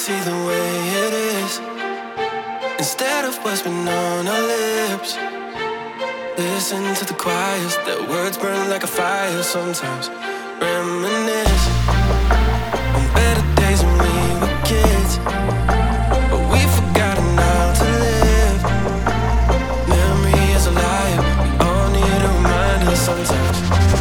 see the way it is instead of what's been on our lips. Listen to the choirs, their words burn like a fire. Sometimes reminisce on better days when we were kids, but we've forgotten how to live. Memory is a liar, we all need a reminder sometimes.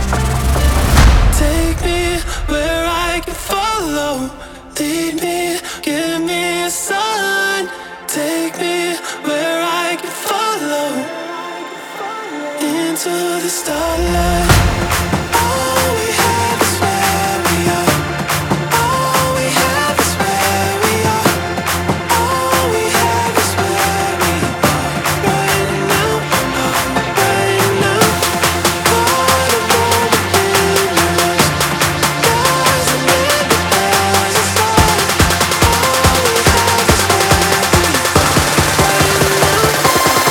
Take me where I can follow, lead me, give me a sign. Take me where I can follow into the starlight. All we have is where we are. All we have is where we are. All we have is where we are. Right now, right now. For the moment in your eyes, there's a river, there's a star. All we have is where we are. Right now.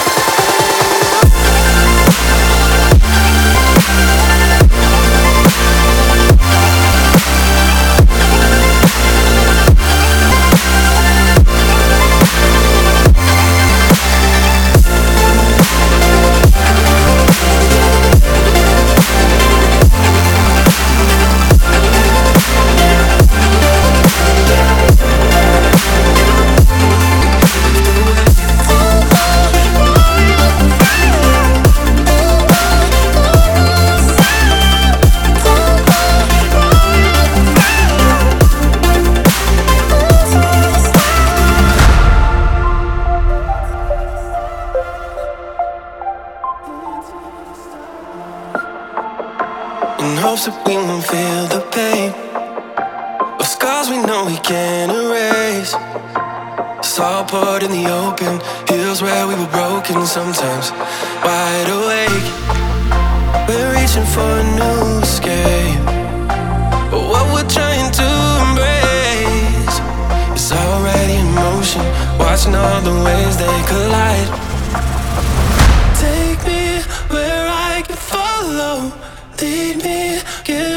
In hopes that we won't feel the pain of scars we know we can't erase. Saw poured in the open, heals where we were broken. Sometimes wide awake, we're reaching for a new escape, but what we're trying to embrace is already in motion, watching all the ways they collide. Take me where I can follow, lead me, give